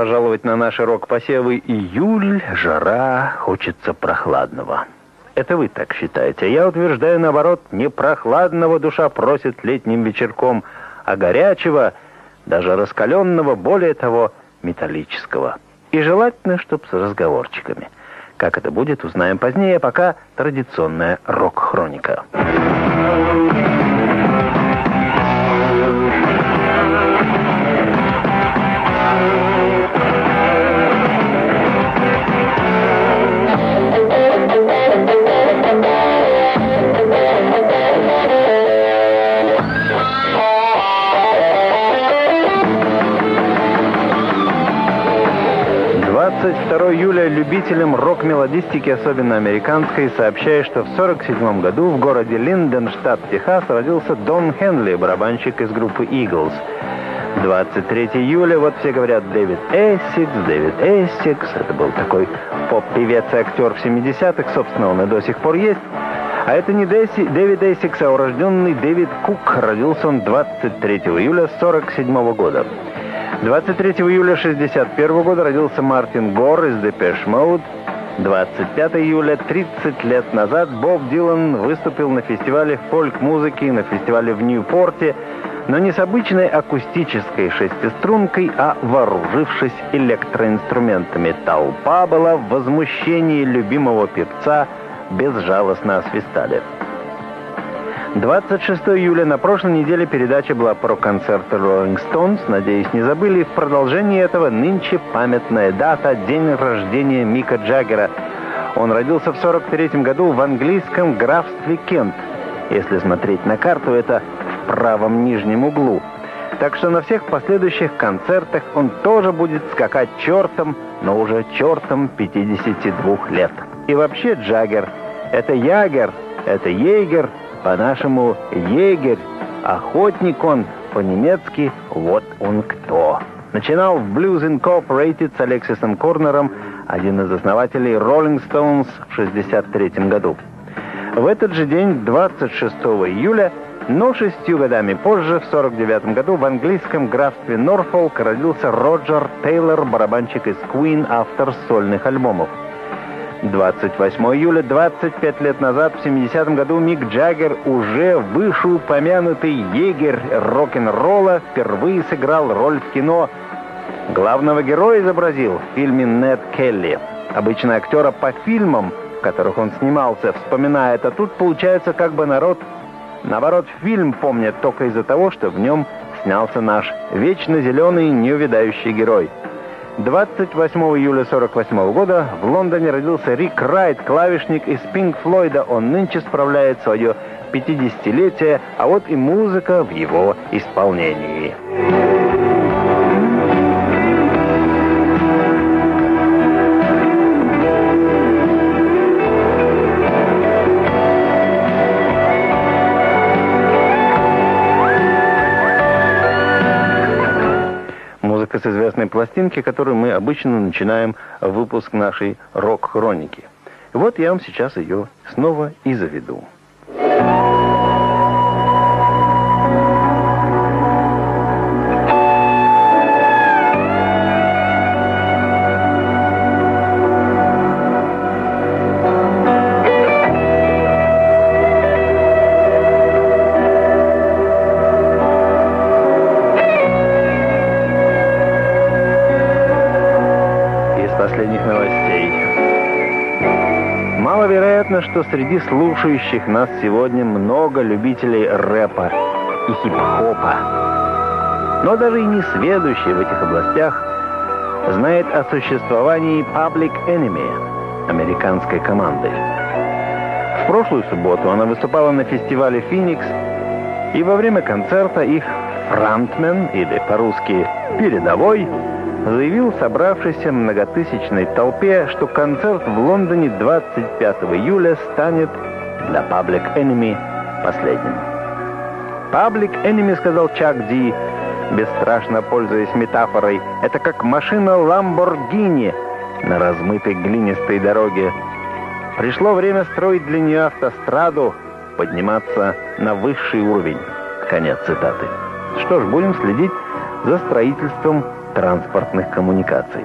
пожаловать на наши рок-посевы. Июль, жара, хочется прохладного. Это вы так считаете. Я утверждаю, наоборот, не прохладного душа просит летним вечерком, а горячего, даже раскаленного, более того, металлического. И желательно, чтоб с разговорчиками. Как это будет, узнаем позднее, пока традиционная рок-хроника. 22 июля любителям рок-мелодистики, особенно американской, сообщает, что в 1947 году в городе Линден, штат Техас, родился Дон Хенли, барабанщик из группы Eagles. 23 июля, вот все говорят, Дэвид Эссекс, это был такой поп-певец и актер в 70-х, собственно, он и до сих пор есть. А это не Дэвид Эссекс, а урожденный Дэвид Кук. Родился он 23 июля 1947 года. 23 июля 1961 года родился Мартин Гор из Depeche Mode. 25 июля, 30 лет назад, Боб Дилан выступил на фестивале фольк-музыки, на фестивале в Ньюпорте, но не с обычной акустической шестистрункой, а вооружившись электроинструментами. Толпа была в возмущении любимого певца, безжалостно освистали. 26 июля, на прошлой неделе передача была про концерты Rolling Stones. Надеюсь, не забыли. В продолжении этого нынче памятная дата, день рождения Мика Джаггера. Он родился в 1943 году в английском графстве Кент. Если смотреть на карту, это в правом нижнем углу. Так что на всех последующих концертах он тоже будет скакать чертом, но уже чертом 52 лет. И вообще Джаггер — это ягер, это егер, по-нашему егерь, охотник он, по-немецки вот он кто. Начинал в Blues Incorporated с Алексисом Корнером, один из основателей Rolling Stones, в 1963 году. В этот же день, 26 июля, но 6 годами позже, в 1949 году, в английском графстве Норфолк родился Роджер Тейлор, барабанщик из Queen, автор сольных альбомов. 28 июля, 25 лет назад, в 70-м году, Мик Джаггер, уже вышеупомянутый егерь рок-н-ролла, впервые сыграл роль в кино. Главного героя изобразил в фильме Нед Келли. Обычно актера по фильмам, в которых он снимался, вспоминает, а тут получается как бы наоборот, фильм помнят только из-за того, что в нем снялся наш вечно зеленый, неувядающий герой. 28 июля 1948 года в Лондоне родился Рик Райт, клавишник из Пинк Флойда. Он нынче справляет свое 50-летие, а вот и музыка в его исполнении. С известной пластинки, которую мы обычно начинаем выпуск нашей рок-хроники. Вот я вам сейчас ее снова и заведу. Маловероятно, что среди слушающих нас сегодня много любителей рэпа и хип-хопа. Но даже и не сведущий в этих областях знает о существовании Public Enemy, американской команды. В прошлую субботу она выступала на фестивале «Феникс», и во время концерта их фронтмен, или по-русски «передовой», заявил собравшейся многотысячной толпе, что концерт в Лондоне 25 июля станет для Public Enemy последним. Public Enemy, сказал Чак Ди, бесстрашно пользуясь метафорой, это как машина Ламборгини на размытой глинистой дороге. Пришло время строить для нее автостраду, подниматься на высший уровень. Конец цитаты. Что ж, будем следить за строительством транспортных коммуникаций.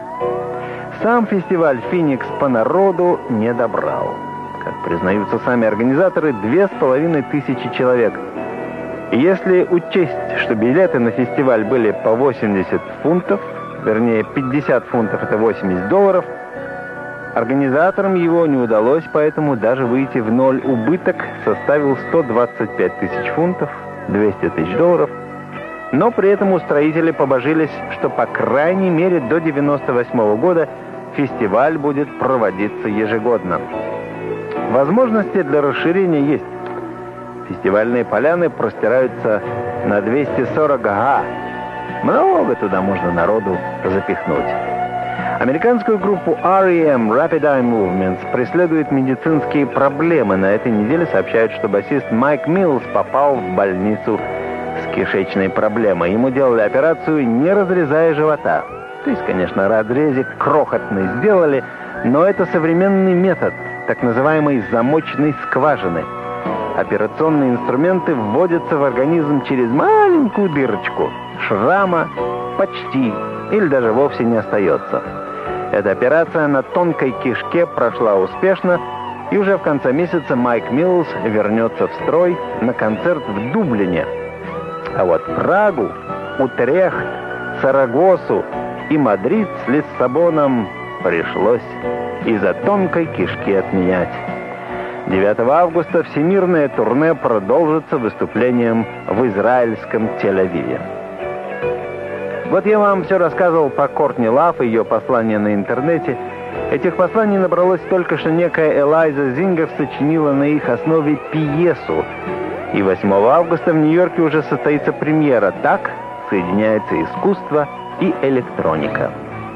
Сам фестиваль «Феникс» по народу не добрал. Как признаются сами организаторы, 2500 человек. И если учесть, что билеты на фестиваль были по 80 фунтов, вернее 50 фунтов это $80, организаторам его не удалось, поэтому даже выйти в ноль. Убыток составил 125 тысяч фунтов, $200 тысяч. Но при этом устроители побожились, что по крайней мере до 1998 года фестиваль будет проводиться ежегодно. Возможности для расширения есть. Фестивальные поляны простираются на 240 га. Много туда можно народу запихнуть. Американскую группу R.E.M. Rapid Eye Movements преследуют медицинские проблемы. На этой неделе сообщают, что басист Майк Миллс попал в больницу с кишечной проблемой. Ему делали операцию, не разрезая живота. То есть, конечно, разрезик крохотный сделали, но это современный метод так называемой замочной скважины. Операционные инструменты вводятся в организм через маленькую дырочку. Шрама почти или даже вовсе не остается. Эта операция на тонкой кишке прошла успешно, и уже в конце месяца Майк Миллс вернется в строй на концерт в Дублине. А вот Прагу, Утрехт, Сарагосу и Мадрид с Лиссабоном пришлось из-за тонкой кишки отменять. 9 августа всемирное турне продолжится выступлением в израильском Тель-Авиве. Вот я вам все рассказывал про Кортни Лав и ее послания на интернете. Этих посланий набралось столько, что некая Элайза Зингер сочинила на их основе пьесу. И 8 августа в Нью-Йорке уже состоится премьера. Так соединяется искусство и электроника.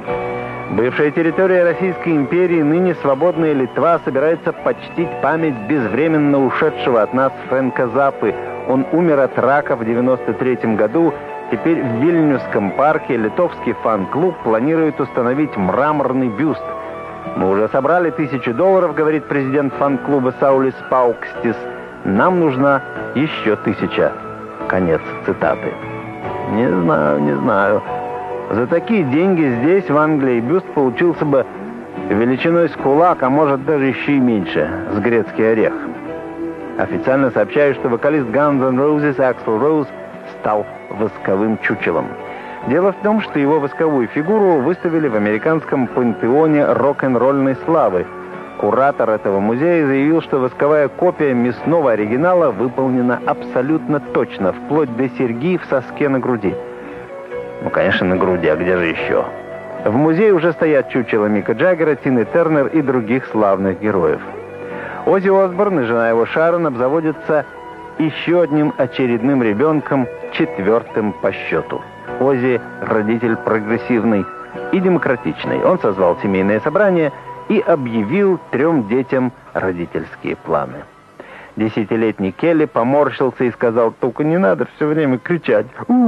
Бывшая территория Российской империи, ныне свободная Литва, собирается почтить память безвременно ушедшего от нас Фрэнка Заппы. Он умер от рака в 1993 году. Теперь в Вильнюсском парке литовский фан-клуб планирует установить мраморный бюст. «Мы уже собрали $1000, говорит президент фан-клуба Саулис Паукстис. «Нам нужна еще 1000». Конец цитаты. Не знаю. За такие деньги здесь, в Англии, бюст получился бы величиной с кулак, а может даже еще и меньше, с грецкий орех. Официально сообщают, что вокалист Guns N' Roses Аксл Роуз стал восковым чучелом. Дело в том, что его восковую фигуру выставили в американском пантеоне рок-н-ролльной славы. Куратор этого музея заявил, что восковая копия мясного оригинала выполнена абсолютно точно, вплоть до серьги в соске на груди. Ну, конечно, на груди, а где же еще? В музее уже стоят чучела Мика Джаггера, Тины Тернер и других славных героев. Оззи Осборн и жена его Шарон обзаводятся еще одним очередным ребенком, 4-м по счету. Оззи – родитель прогрессивный и демократичный. Он созвал семейное собрание и объявил 3 детям родительские планы. 10-летний Келли поморщился и сказал: «Только не надо все время кричать.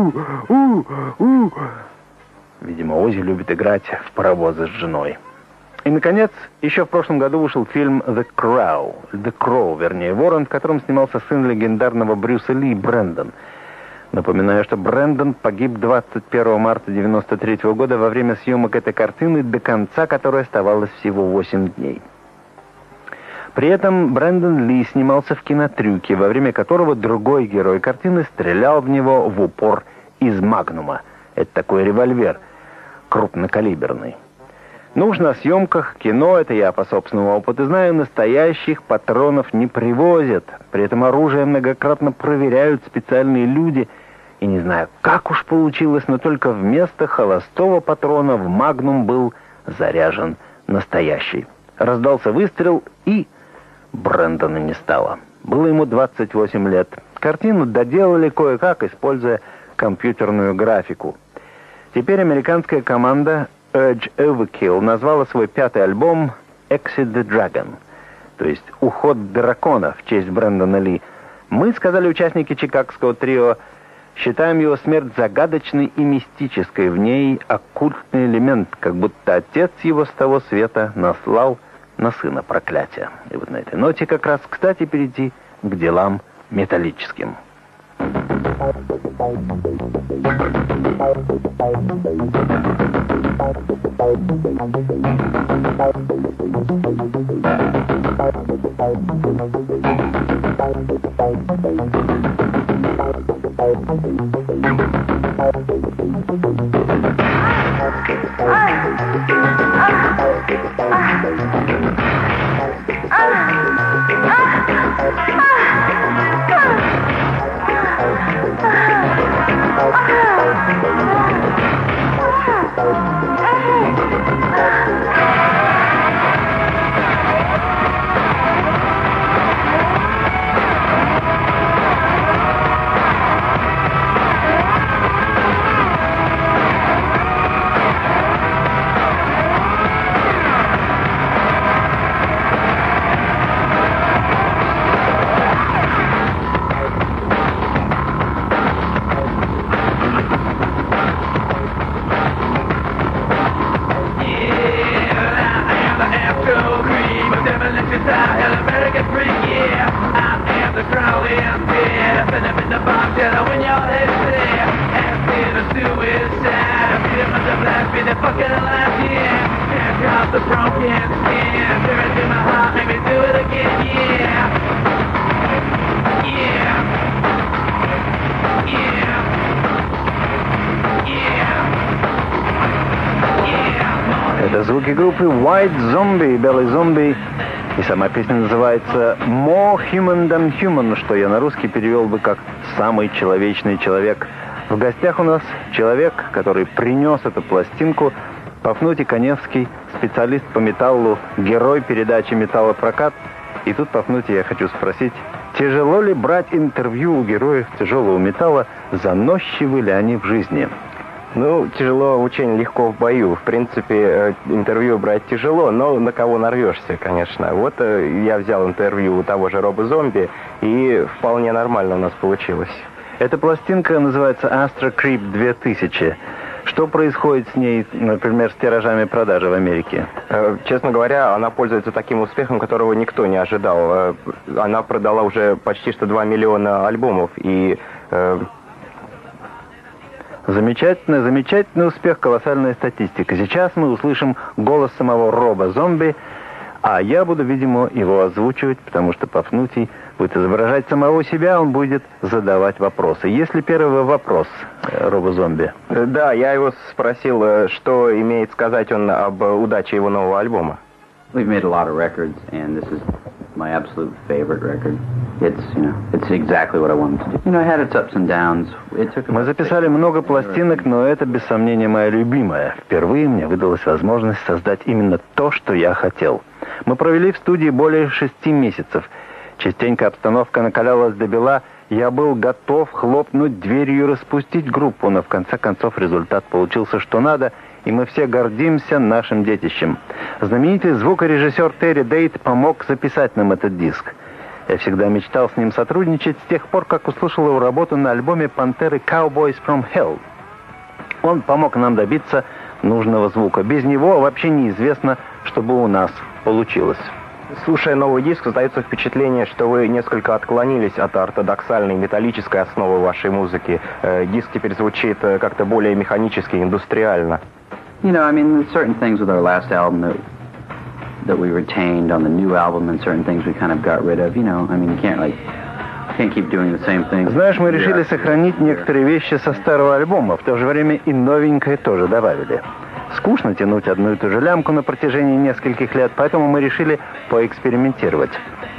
У-у-у-у». Видимо, Оззи любит играть в паровозы с женой. И, наконец, еще в прошлом году вышел фильм «The Crow», вернее, «Ворон», в котором снимался сын легендарного Брюса Ли, Брэндон. Напоминаю, что Брэндон погиб 21 марта 1993 года во время съемок этой картины, до конца которой оставалось всего 8 дней. При этом Брэндон Ли снимался в кинотрюке, во время которого другой герой картины стрелял в него в упор из магнума. Это такой револьвер, крупнокалиберный. Ну уж на съемках кино, это я по собственному опыту знаю, настоящих патронов не привозят. При этом оружие многократно проверяют специальные люди. И не знаю, как уж получилось, но только вместо холостого патрона в магнум был заряжен настоящий. Раздался выстрел, и Брэндона не стало. Было ему 28 лет. Картину доделали кое-как, используя компьютерную графику. Теперь американская команда Urge Overkill назвала свой 5-й альбом «Exit the Dragon», то есть «Уход дракона» в честь Брэндона Ли. Мы, сказали участники чикагского трио, считаем его смерть загадочной и мистической. В ней оккультный элемент, как будто отец его с того света наслал на сына проклятие. И вот на этой ноте как раз, кстати, перейти к делам металлическим. Это звуки группы White Zombie, белый зомби, и сама песня называется More Human Than Human, что я на русский перевел бы как «Самый человечный человек». В гостях у нас человек, который принес эту пластинку, Пафнутий Каневский, специалист по металлу, герой передачи «Металлопрокат». И тут, Пафнутий, я хочу спросить, тяжело ли брать интервью у героев тяжелого металла, заносчивы ли они в жизни? Ну, тяжело, очень легко в бою. В принципе, интервью брать тяжело, но на кого нарвешься, конечно. Вот я взял интервью у того же Роба Зомби, и вполне нормально у нас получилось. Эта пластинка называется Astro Creep 2000. Что происходит с ней, например, с тиражами продажи в Америке? Честно говоря, она пользуется таким успехом, которого никто не ожидал. Она продала уже почти что 2 миллиона альбомов, и... Замечательный успех, колоссальная статистика. Сейчас мы услышим голос самого Роба Зомби, а я буду, видимо, его озвучивать, потому что Пафнутий будет изображать самого себя, он будет задавать вопросы. Есть ли первый вопрос Роба Зомби? Да, я его спросил, что имеет сказать он об удаче его нового альбома. We've made a lot of records, and this is my absolute favorite record. It's exactly what I wanted to do. I had its ups and downs. Мы записали много пластинок, но это, без сомнения, моя любимая. Впервые мне выдалась возможность создать именно то, что я хотел. Мы провели в студии более 6 месяцев. Частенько обстановка накалялась до бела. Я был готов хлопнуть дверью и распустить группу, но в конце концов результат получился что надо, и мы все гордимся нашим детищем. Знаменитый звукорежиссер Терри Дейт помог записать нам этот диск. Я всегда мечтал с ним сотрудничать с тех пор, как услышал его работу на альбоме «Пантеры Cowboys from Hell». Он помог нам добиться нужного звука. Без него вообще неизвестно, что бы у нас получилось. Слушая новый диск, создается впечатление, что вы несколько отклонились от ортодоксальной металлической основы вашей музыки. Диск теперь звучит как-то более механически, индустриально. There's certain things with our last album that we retained on the new album, and certain things we kind of got rid of. You can't keep doing the same thing. Знаешь, мы решили сохранить некоторые вещи со старого альбома, в то же время и новенькое тоже добавили. Скучно тянуть одну и ту же лямку на протяжении нескольких лет, поэтому мы решили поэкспериментировать.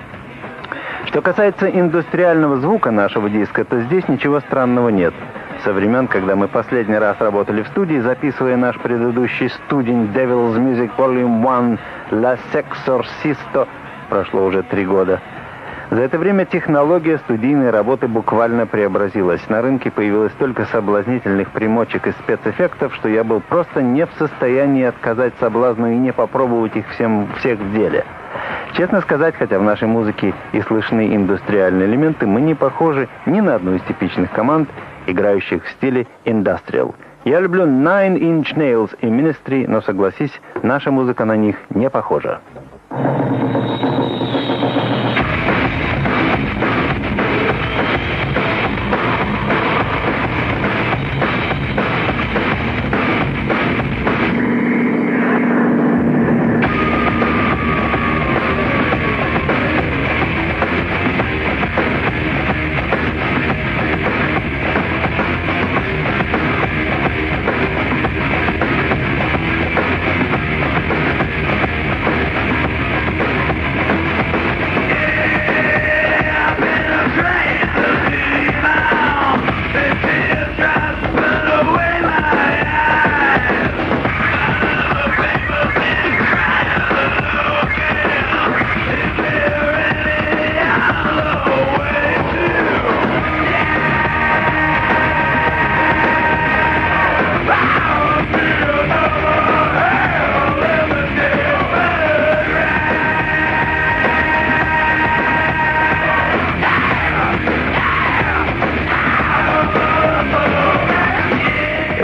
Что касается индустриального звука нашего диска, то здесь ничего странного нет. Со времен, когда мы последний раз работали в студии, записывая наш предыдущий студень Devil's Music Volume 1 La Sexorcisto, прошло уже 3 года. За это время технология студийной работы буквально преобразилась. На рынке появилось столько соблазнительных примочек и спецэффектов, что я был просто не в состоянии отказать соблазну и не попробовать их всех в деле. Честно сказать, хотя в нашей музыке и слышны индустриальные элементы, мы не похожи ни на одну из типичных команд, играющих в стиле индастриал. Я люблю Nine Inch Nails и Ministry, но, согласись, наша музыка на них не похожа.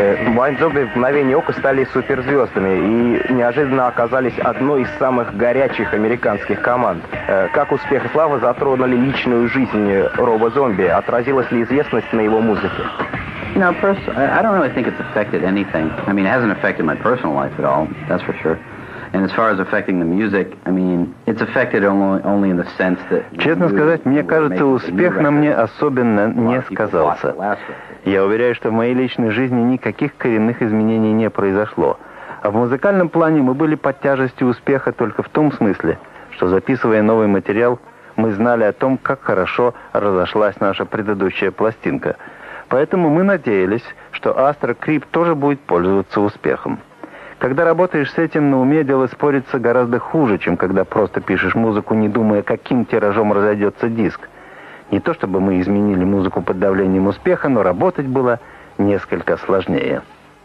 White Zombie в мгновение ока стали суперзвездами и неожиданно оказались одной из самых горячих американских команд. Как успех и слава затронули личную жизнь Роба Зомби? Отразилась ли известность на его музыке? No, I don't really think it's affected anything. I mean, it hasn't affected my personal life at all, that's for sure. And as far as affecting the music, I mean, it's affected only in the sense that... Честно сказать, мне кажется, успех на мне особенно не сказался. Я уверяю, что в моей личной жизни никаких коренных изменений не произошло. А в музыкальном плане мы были под тяжестью успеха только в том смысле, что, записывая новый материал, мы знали о том, как хорошо разошлась наша предыдущая пластинка. Поэтому мы надеялись, что Astro Creep тоже будет пользоваться успехом. Когда работаешь с этим на уме, дело спорится гораздо хуже, чем когда просто пишешь музыку, не думая, каким тиражом разойдется диск. Не то чтобы мы изменили музыку под давлением успеха, но работать было несколько сложнее.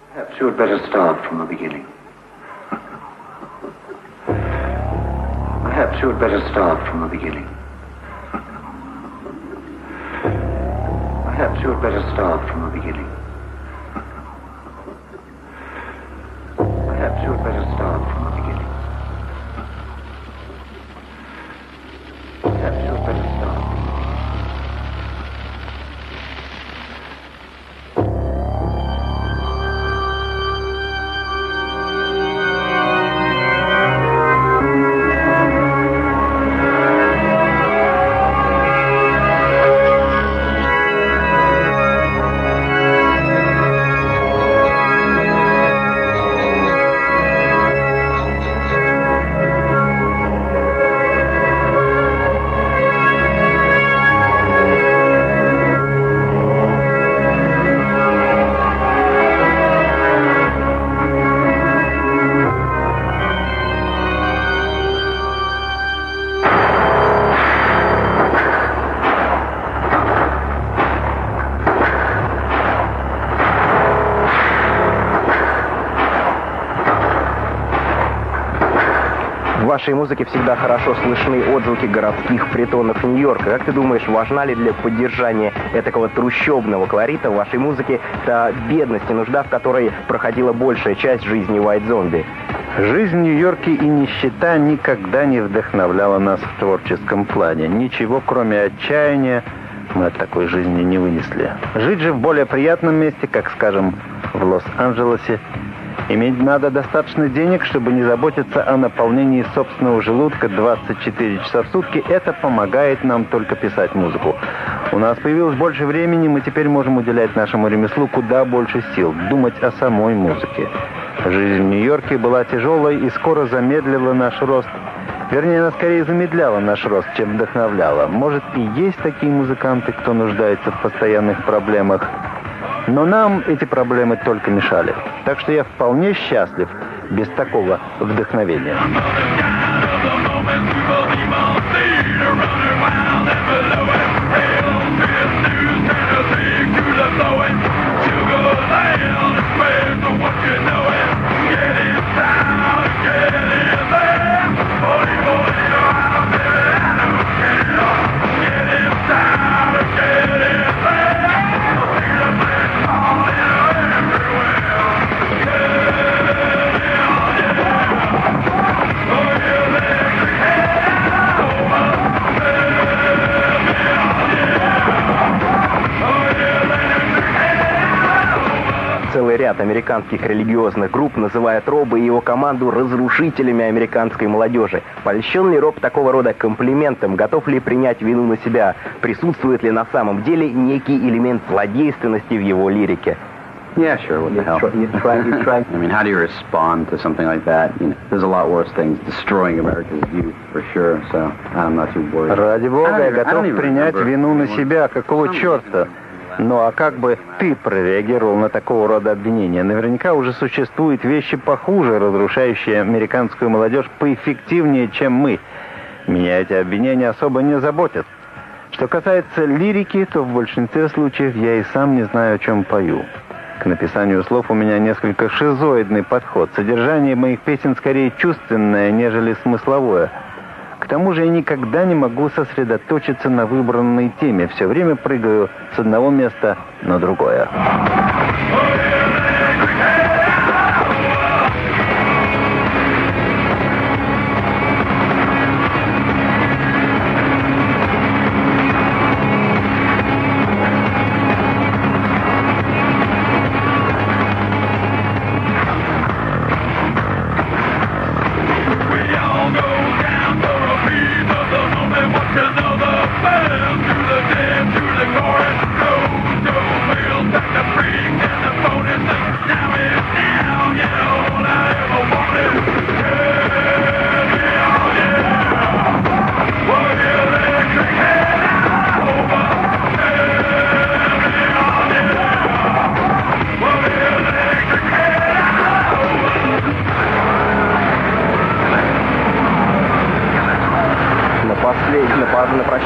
Perhaps you had better start from the beginning. Perhaps you had better start from the beginning. Perhaps you had better start. В вашей музыке всегда хорошо слышны отзвуки городских притонов Нью-Йорка. Как ты думаешь, важна ли для поддержания этакого трущобного колорита в вашей музыке та бедность и нужда, в которой проходила большая часть жизни White Zombie? Жизнь в Нью-Йорке и нищета никогда не вдохновляла нас в творческом плане. Ничего, кроме отчаяния, мы от такой жизни не вынесли. Жить же в более приятном месте, как, скажем, в Лос-Анджелесе, иметь надо достаточно денег, чтобы не заботиться о наполнении собственного желудка 24 часа в сутки. Это помогает нам только писать музыку. У нас появилось больше времени, мы теперь можем уделять нашему ремеслу куда больше сил, думать о самой музыке. Жизнь в Нью-Йорке была тяжелой и скоро замедлила наш рост. Вернее, она скорее замедляла наш рост, чем вдохновляла. Может, и есть такие музыканты, кто нуждается в постоянных проблемах. Но нам эти проблемы только мешали. Так что я вполне счастлив без такого вдохновения. Целый ряд американских религиозных групп называет Роба и его команду разрушителями американской молодежи. Польщен ли Роб такого рода комплиментом? Готов ли принять вину на себя? Присутствует ли на самом деле некий элемент злодейственности в его лирике? Yeah, sure. What the hell? I mean, how do you respond to something like that? You know, there's a lot worse things destroying America's youth, for sure. So I'm not too worried. Ради бога, я готов принять вину на себя. Какого черта? Ну а как бы ты прореагировал на такого рода обвинения? Наверняка уже существуют вещи похуже, разрушающие американскую молодежь поэффективнее, чем мы. Меня эти обвинения особо не заботят. Что касается лирики, то в большинстве случаев я и сам не знаю, о чем пою. К написанию слов у меня несколько шизоидный подход. Содержание моих песен скорее чувственное, нежели смысловое. К тому же я никогда не могу сосредоточиться на выбранной теме. Все время прыгаю с одного места на другое.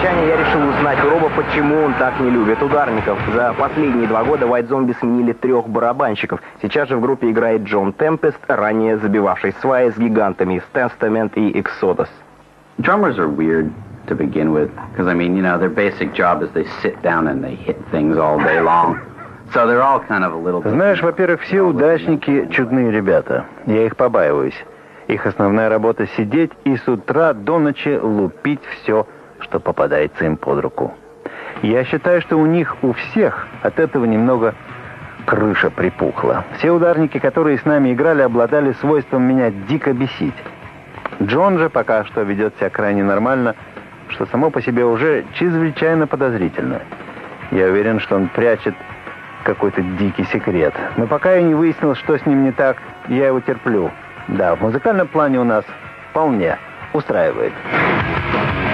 прощание я решил узнать у Роба, почему он так не любит ударников. За последние 2 года White Zombie сменили 3 барабанщиков. Сейчас же в группе играет Джон Темпест, ранее забивавший сваи с гигантами Testament и Exodus. Drummers are weird to begin with, because, I mean, you know, their basic job is they sit down and they hit things all day long. So they're all kind of a little bit... Знаешь, во-первых, все удачники чудные ребята. Я их побаиваюсь. Их основная работа — сидеть и с утра до ночи лупить все, что попадается им под руку. Я считаю, что у них, у всех, от этого немного крыша припухла. Все ударники, которые с нами играли, обладали свойством меня дико бесить. Джон же пока что ведет себя крайне нормально, что само по себе уже чрезвычайно подозрительно. Я уверен, что он прячет какой-то дикий секрет. Но пока я не выяснил, что с ним не так, я его терплю. Да, в музыкальном плане у нас вполне устраивает.